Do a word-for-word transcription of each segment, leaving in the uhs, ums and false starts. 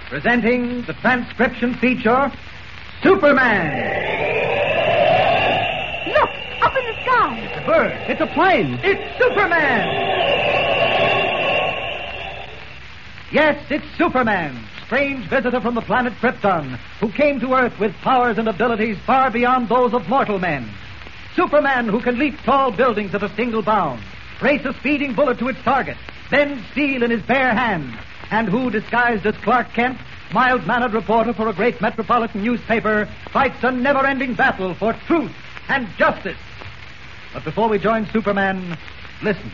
presenting the transcription feature, Superman. Look, up in the sky. It's a bird. It's a plane. It's Superman. Yes, it's Superman, strange visitor from the planet Krypton, who came to Earth with powers and abilities far beyond those of mortal men. Superman who can leap tall buildings at a single bound, race a speeding bullet to its target, bend steel in his bare hand, and who, disguised as Clark Kent, mild-mannered reporter for a great metropolitan newspaper, fights a never-ending battle for truth and justice. But before we join Superman, listen.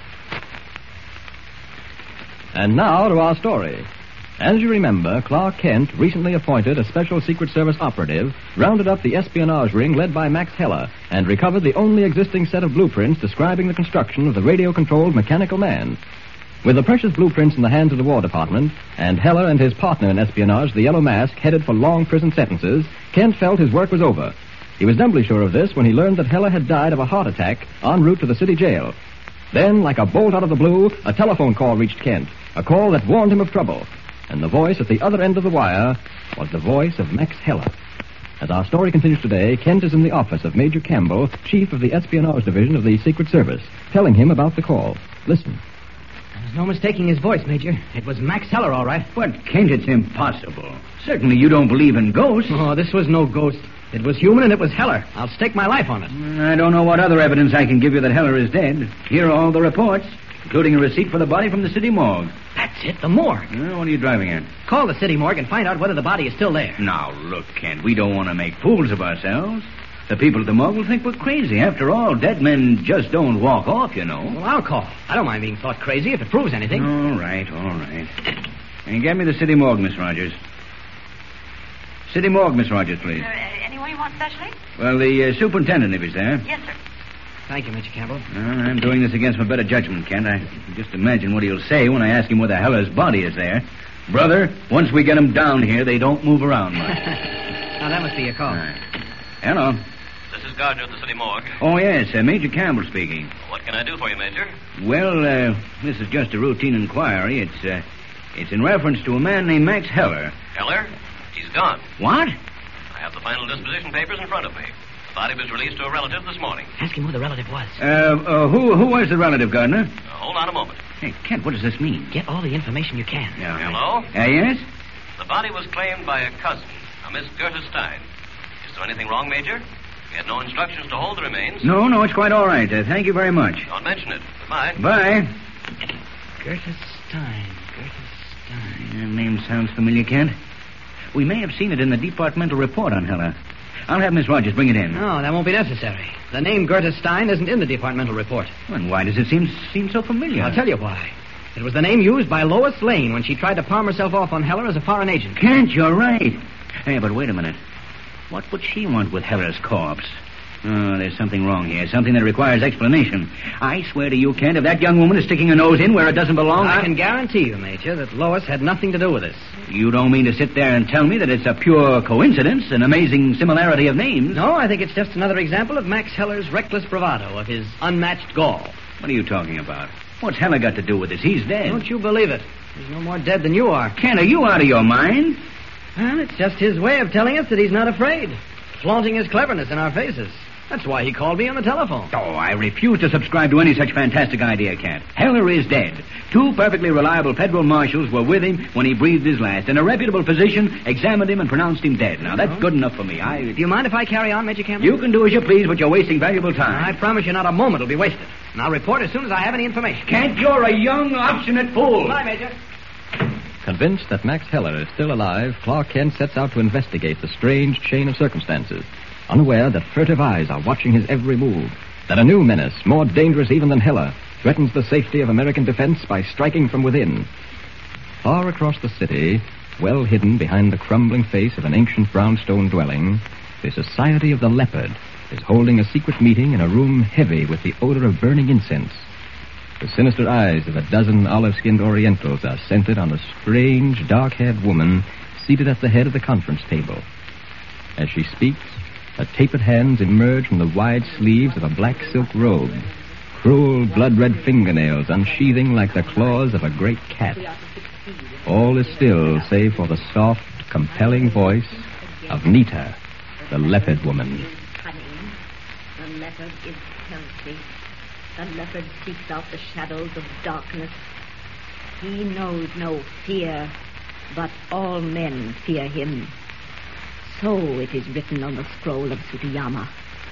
And now to our story. As you remember, Clark Kent, recently appointed a special Secret Service operative, rounded up the espionage ring led by Max Heller and recovered the only existing set of blueprints describing the construction of the radio-controlled mechanical man. With the precious blueprints in the hands of the War Department, and Heller and his partner in espionage, the Yellow Mask, headed for long prison sentences, Kent felt his work was over. He was doubly sure of this when he learned that Heller had died of a heart attack en route to the city jail. Then, like a bolt out of the blue, a telephone call reached Kent, a call that warned him of trouble. And the voice at the other end of the wire was the voice of Max Heller. As our story continues today, Kent is in the office of Major Campbell, chief of the Espionage Division of the Secret Service, telling him about the call. Listen. There's no mistaking his voice, Major. It was Max Heller, all right. But, Kent, it's impossible. Certainly you don't believe in ghosts. Oh, this was no ghost. It was human, and it was Heller. I'll stake my life on it. I don't know what other evidence I can give you that Heller is dead. Here are all the reports, including a receipt for the body from the city morgue. That's it, the morgue. Well, what are you driving at? Call the city morgue and find out whether the body is still there. Now, look, Kent, we don't want to make fools of ourselves. The people at the morgue will think we're crazy. After all, dead men just don't walk off, you know. Well, I'll call. I don't mind being thought crazy if it proves anything. All right, all right. And get me the city morgue, Miss Rogers. City morgue, Miss Rogers, please. Uh, anyone you want specially? Well, the uh, superintendent, if he's there. Yes, sir. Thank you, Mister Campbell. Well, I'm doing this against my better judgment, Kent. I can just imagine what he'll say when I ask him whether Heller's body is there. Brother, once we get him down here, they don't move around much. Now, that must be your call. Right. Hello. This is Gardner at the city morgue. Oh, yes, uh, Major Campbell speaking. What can I do for you, Major? Well, uh, this is just a routine inquiry. It's, uh, it's in reference to a man named Max Heller. Heller? He's gone. What? I have the final disposition papers in front of me. The body was released to a relative this morning. Ask him who the relative was. Uh, uh who, who was the relative, Gardner? Uh, hold on a moment. Hey, Kent, what does this mean? Get all the information you can. Yeah. Hello? Uh, yes? The body was claimed by a cousin, a Miss Gerda Stein. Is there anything wrong, Major? We had no instructions to hold the remains. No, no, it's quite all right. Uh, thank you very much. Don't mention it. Goodbye. Bye. Gerda Stein. Gerda Stein. That name sounds familiar, Kent. We may have seen it in the departmental report on Heller. I'll have Miss Rogers bring it in. No, that won't be necessary. The name Gerda Stein isn't in the departmental report. Well, why does it seem seem so familiar? I'll tell you why. It was the name used by Lois Lane when she tried to palm herself off on Heller as a foreign agent. Kent, you're right. Hey, but wait a minute. What would she want with Heller's corpse? Oh, there's something wrong here. Something that requires explanation. I swear to you, Kent, if that young woman is sticking her nose in where it doesn't belong... I I can guarantee you, Major, that Lois had nothing to do with this. You don't mean to sit there and tell me that it's a pure coincidence, an amazing similarity of names? No, I think it's just another example of Max Heller's reckless bravado, of his unmatched gall. What are you talking about? What's Heller got to do with this? He's dead. Don't you believe it? He's no more dead than you are. Kent, are you out of your mind? Well, it's just his way of telling us that he's not afraid. Flaunting his cleverness in our faces. That's why he called me on the telephone. Oh, I refuse to subscribe to any such fantastic idea, Kent. Heller is dead. Two perfectly reliable federal marshals were with him when he breathed his last, and a reputable physician examined him and pronounced him dead. Now, that's good enough for me. I... Do you mind if I carry on, Major Campbell? You can do as you please, but you're wasting valuable time. I promise you not a moment will be wasted. And I'll report as soon as I have any information. Kent, you're a young, obstinate fool. Bye, Major. Convinced that Max Heller is still alive, Clark Kent sets out to investigate the strange chain of circumstances, unaware that furtive eyes are watching his every move, that a new menace, more dangerous even than Heller, threatens the safety of American defense by striking from within. Far across the city, well hidden behind the crumbling face of an ancient brownstone dwelling, the Society of the Leopard is holding a secret meeting in a room heavy with the odor of burning incense. The sinister eyes of a dozen olive-skinned Orientals are centered on a strange, dark-haired woman seated at the head of the conference table. As she speaks, her tapered hands emerge from the wide sleeves of a black silk robe, cruel, blood-red fingernails unsheathing like the claws of a great cat. All is still save for the soft, compelling voice of Nita, the leopard woman. Cunning. The leopard is healthy. The leopard seeks out the shadows of darkness. He knows no fear, but all men fear him. So it is written on the scroll of Tsutayama.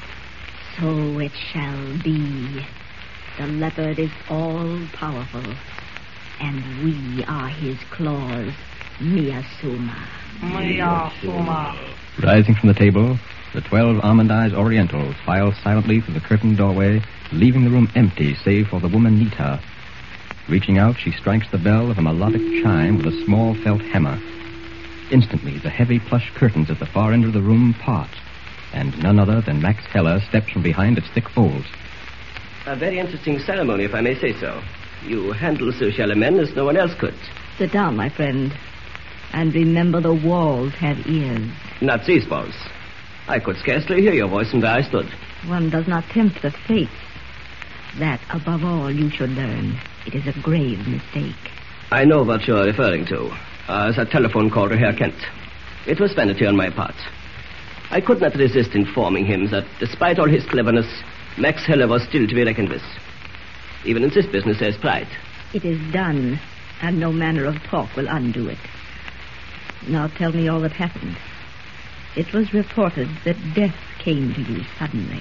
So it shall be. The leopard is all-powerful, and we are his claws, Miyasuma. Miyasuma. Rising from the table, the twelve almond-eyed Orientals file silently through the curtained doorway, leaving the room empty save for the woman Nita. Reaching out, she strikes the bell of a melodic chime with a small felt hammer. Instantly, the heavy plush curtains at the far end of the room part, and none other than Max Heller steps from behind its thick folds. A very interesting ceremony, if I may say so. You handle social men as no one else could. Sit down, my friend, and remember the walls have ears. Not these walls. I could scarcely hear your voice from where I stood. One does not tempt the fates. That, above all, you should learn. It is a grave mistake. I know what you're referring to. Uh, as a telephone call to Herr Kent. It was vanity on my part. I could not resist informing him that, despite all his cleverness, Max Heller was still to be reckoned with. Even in this business, there's pride. It is done, and no manner of talk will undo it. Now tell me all that happened. It was reported that death came to you suddenly.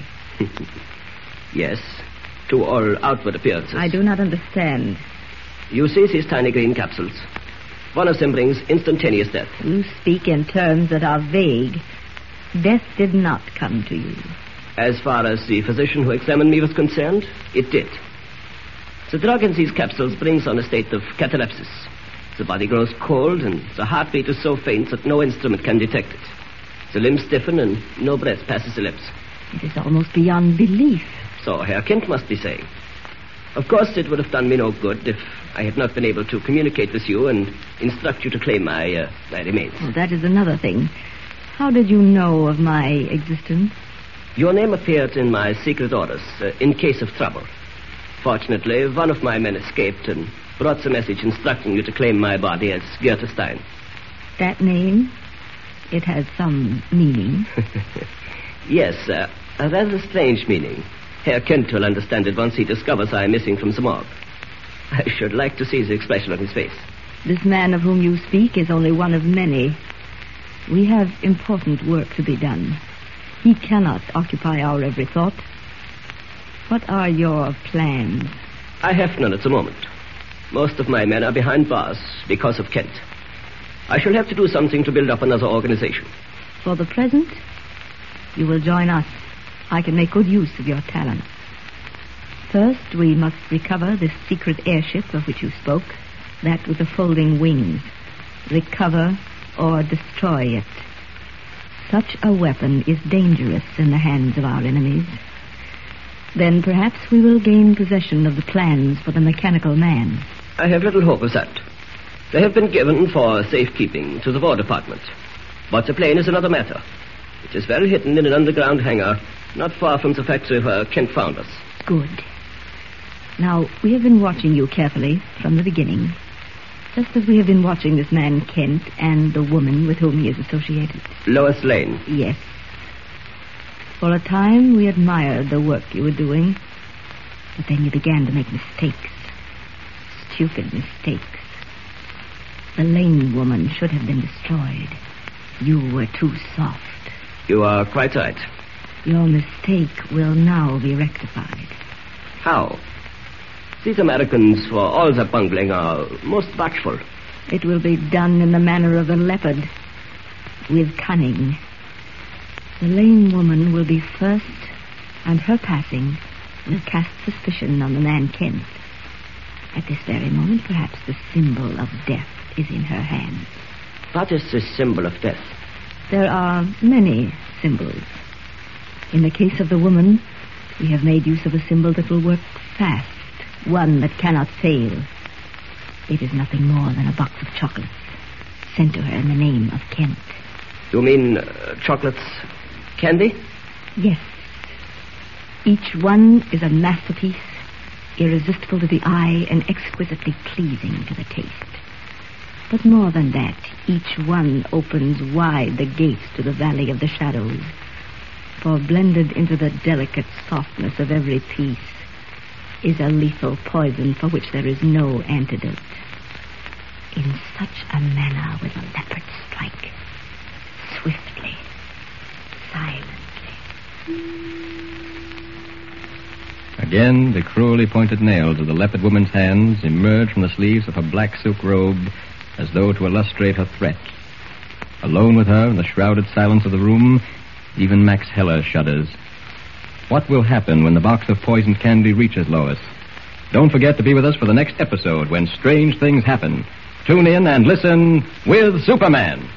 Yes, to all outward appearances. I do not understand. You see these tiny green capsules. One of them brings instantaneous death. You speak in terms that are vague. Death did not come to you. As far as the physician who examined me was concerned, it did. The drug in these capsules brings on a state of catalepsis. The body grows cold, and the heartbeat is so faint that no instrument can detect it. The limbs stiffen, and no breath passes the lips. It is almost beyond belief. So Herr Kent must be saying. Of course, it would have done me no good if I had not been able to communicate with you and instruct you to claim my, uh, my remains. Well, that is another thing. How did you know of my existence? Your name appeared in my secret orders, uh, in case of trouble. Fortunately, one of my men escaped and brought the message instructing you to claim my body as Goethe Stein. That name? It has some meaning. Yes, uh, a rather strange meaning. Herr Kent will understand it once he discovers I am missing from the morgue. I should like to see the expression on his face. This man of whom you speak is only one of many. We have important work to be done. He cannot occupy our every thought. What are your plans? I have none at the moment. Most of my men are behind bars because of Kent. I shall have to do something to build up another organization. For the present, you will join us. I can make good use of your talents. First, we must recover this secret airship of which you spoke, that with the folding wings. Recover or destroy it. Such a weapon is dangerous in the hands of our enemies. Then perhaps we will gain possession of the plans for the mechanical man. I have little hope of that. They have been given for safekeeping to the War Department. But the plane is another matter. It is well hidden in an underground hangar, not far from the factory where Kent found us. Good. Now, we have been watching you carefully from the beginning, just as we have been watching this man Kent and the woman with whom he is associated. Lois Lane. Yes. For a time, we admired the work you were doing, but then you began to make mistakes. Stupid mistakes. The Lane woman should have been destroyed. You were too soft. You are quite right. Your mistake will now be rectified. How? These Americans, for all their bungling, are most bashful. It will be done in the manner of the leopard, with cunning. The Lane woman will be first, and her passing will cast suspicion on the man Kent. At this very moment, perhaps the symbol of death is in her hands. What is the symbol of death? There are many symbols. In the case of the woman, we have made use of a symbol that will work fast, one that cannot fail. It is nothing more than a box of chocolates sent to her in the name of Kent. You mean uh, chocolates, candy? Yes. Each one is a masterpiece, irresistible to the eye and exquisitely pleasing to the taste. But more than that, each one opens wide the gates to the Valley of the Shadows. For blended into the delicate softness of every piece is a lethal poison for which there is no antidote. In such a manner will the leopard strike, swiftly, silently. Again, the cruelly pointed nails of the leopard woman's hands emerge from the sleeves of her black silk robe as though to illustrate her threat. Alone with her in the shrouded silence of the room, even Max Heller shudders. What will happen when the box of poisoned candy reaches Lois? Don't forget to be with us for the next episode when strange things happen. Tune in and listen with Superman.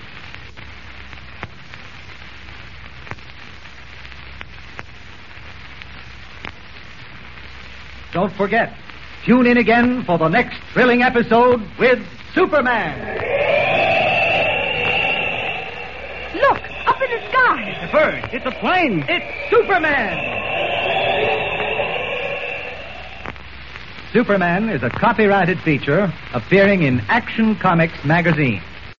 Don't forget, tune in again for the next thrilling episode with Superman. Look, up in the sky. It's a bird. It's a plane. It's Superman. Superman is a copyrighted feature appearing in Action Comics magazine.